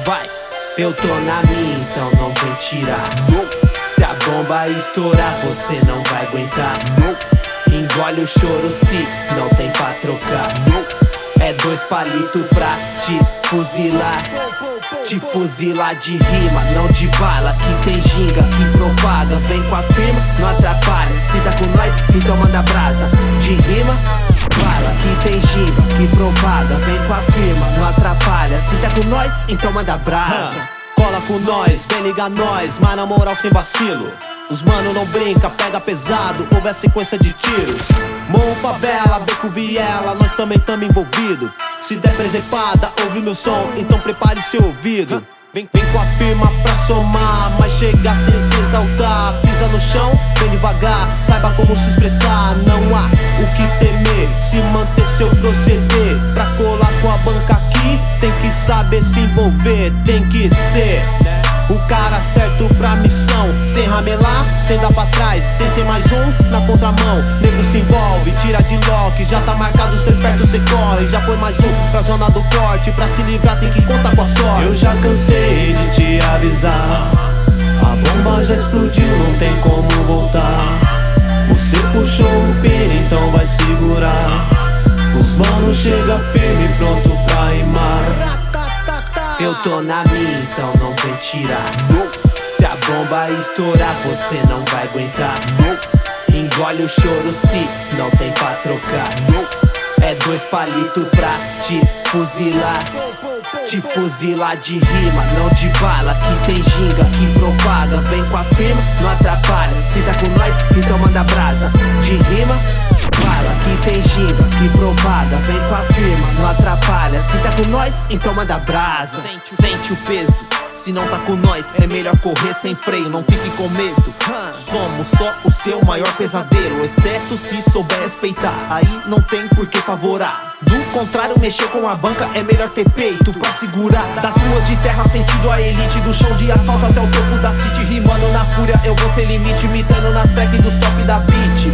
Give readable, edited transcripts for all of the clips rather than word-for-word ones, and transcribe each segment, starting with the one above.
vai. Eu tô na minha, então não vem tirar. Se a bomba estourar, você não vai aguentar. Engole o choro se não tem pra trocar. É 2 palitos pra te fuzilar. Te fuzilar de rima, não de bala. Que tem ginga, que propaga. Vem com a firma, não atrapalha. Se tá com nós, então manda brasa. De rima, bala. Que tem ginga, que propaga. Vem com a firma, não atrapalha. Se tá com nós, então manda brasa. Cola com nós, vem ligar nós, mas na moral sem vacilo. Os mano não brinca, pega pesado, houve a sequência de tiros. Morro, favela, beco, viela, nós também tamo envolvido. Se der presepada, ouve meu som, então prepare seu ouvido. Vem com a firma pra somar, mas chega sem se exaltar. Pisa no chão, vem devagar, saiba como se expressar. Não há o que temer, se manter seu proceder. Pra colar com a banca aqui, tem que saber se envolver. Tem que ser o cara certo pra missão, sem ramelar, sem dar pra trás, sem ser mais um na contramão. Nego se envolve, tira de lock, já tá marcado, cê esperto, cê corre. Já foi mais um pra zona do corte, pra se livrar tem que contar com a sorte. Eu já cansei de te avisar, a bomba já explodiu, não tem como voltar. Você puxou o pino, então vai segurar. Os manos chega firme, pronto pra rimar. Eu tô na minha, então não vem tirar. Se a bomba estourar, você não vai aguentar. Engole o choro se não tem pra trocar. É 2 palitos pra te fuzilar. Te fuzilar de rima, não de bala. Que tem ginga, que propaga. Vem com a firma, não atrapalha. Se tá com nós, então manda brasa. De rima, bala. Que tem ginga, que propaga. Vem com a firma, não atrapalha. Se tá com nós, então manda brasa. Sente o peso, se não tá com nós, é melhor correr sem freio, não fique com medo. Somos só o seu maior pesadelo, exceto se souber respeitar, aí não tem por que pavorar. Do contrário, mexer com a banca é melhor ter peito pra segurar. Das ruas de terra, sentido a elite, do chão de asfalto até o topo da city. Rimando na fúria, eu vou sem limite, imitando nas tracks dos top da beat.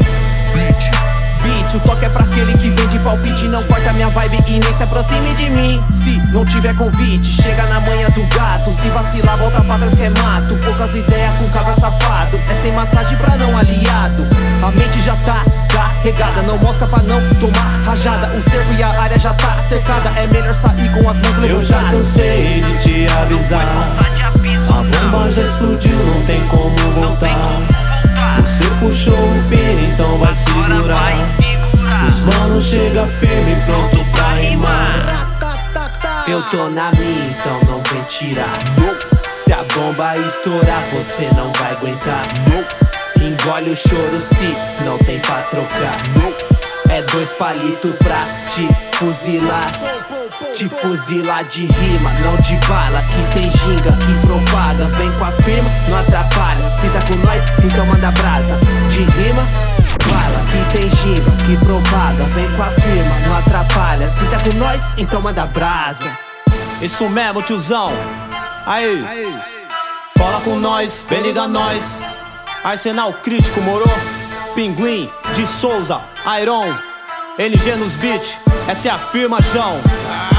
O toque é pra aquele que vem de palpite. Não corta minha vibe e nem se aproxime de mim. Se não tiver convite, chega na manha do gato. Se vacilar, volta pra trás que é mato. Poucas ideias com cabra safado, é sem massagem pra não aliado. A mente já tá carregada, não mosca pra não tomar rajada. O cerco e a área já tá cercada, é melhor sair com as mãos levantadas. Eu já cansei de te avisar, a bomba já explodiu, não tem como voltar. Você puxou o pino, então vai segurar. Os manos chega firme, pronto pra rimar. Eu tô na minha, então não vem tirar. Se a bomba estourar, você não vai aguentar. Engole o choro se não tem pra trocar. É 2 palitos pra te fuzilar. Te fuzilar de rima, não de bala. Que tem ginga, que propaga. Vem com a firma, não atrapalha. Se tá com nós, então manda brasa. De rima, bala. Que tem ginga, que propaga. Vem com a firma, não atrapalha. Se tá com nós, então manda brasa. Isso mesmo, tiozão. Aí, cola com nós, vem ligar nós. Arsenal crítico, moro? Pinguim, de Souza, Iron, LG nos beat. Essa é a firma, João.